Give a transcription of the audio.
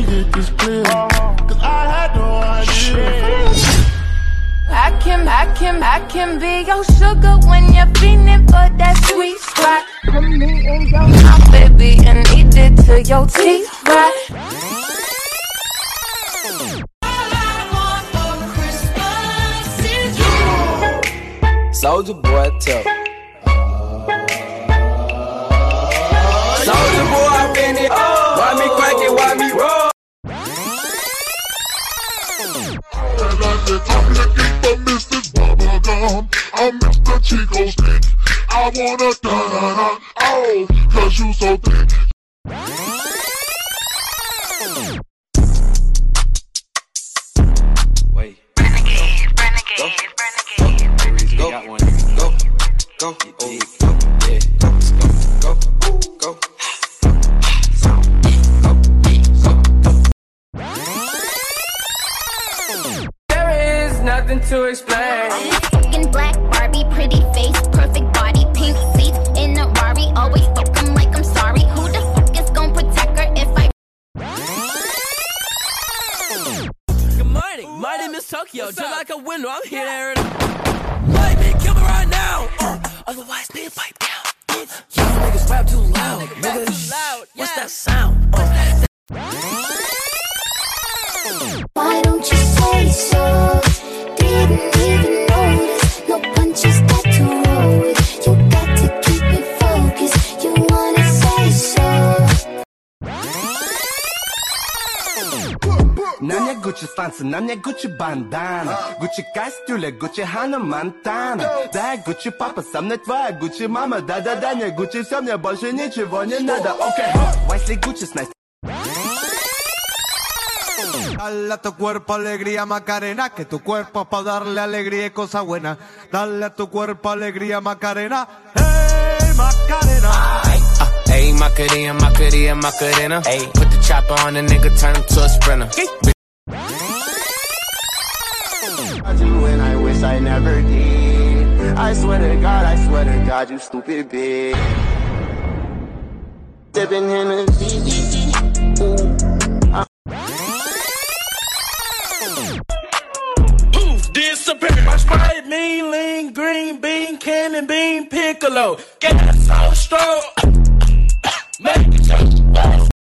get this clear. Cause I had no idea. I can be your sugar when you're feeling for that sweet spot. Put me in your mouth, baby, and eat it till your teeth rot. Soulja Boy, tell. Soulja Boy, I been it. Why me crank it? Why me roll? I'm Mr. Bubblegum, I'm Mr. Chico Stick. I wanna da-da-da, oh, cause you so thick. Wait. Go. Got one. Go. There is nothing to explain. Fucking black Barbie, pretty face, perfect body, pink seats in a Rari. Always fucking like I'm sorry. Who the fuck is gonna protect her if I? Good morning, my name is Tokyo. Just like a window, I'm here there. Might be kill me right now. Otherwise, need to pipe down. Y'all niggas rap too loud. Niggas, what's that sound? Why don't you say so? Didn't even notice. No punches got to roll with. You got to keep it focused. You wanna say so? На мне Гуччи станция, на мне Гуччи бандана, Гуччи костюля, Гуччи Ханна Монтана. Да, Гуччи папа, со мной твоя Гуччи мама. Да-да-да, не Гуччи, все, мне больше ничего не надо. Окей, Wesley Гуччи снайс. Dale a tu cuerpo alegría Macarena, que tu cuerpo es para darle alegría y cosa buena. Dale a tu cuerpo alegría Macarena, hey Macarena. Hey, Macarena. Hey, put the chopper on the nigga, turn him to a sprinter. I do and I wish I never did. I swear to God, you stupid bitch. Sipping Hennessy, Disappear. My Sprite, mean, lean, green bean, cannon bean, piccolo. Gas so strong.